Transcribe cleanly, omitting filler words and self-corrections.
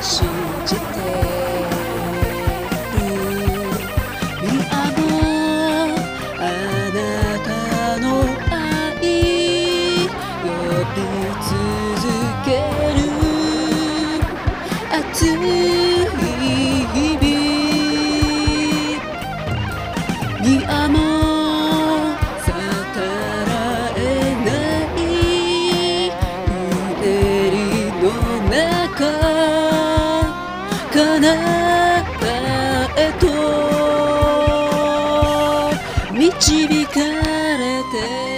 信じてる。いやもうあなたの愛呼び続ける。熱い日々にはもう逆らえない。うねりの中彼方へと導かれて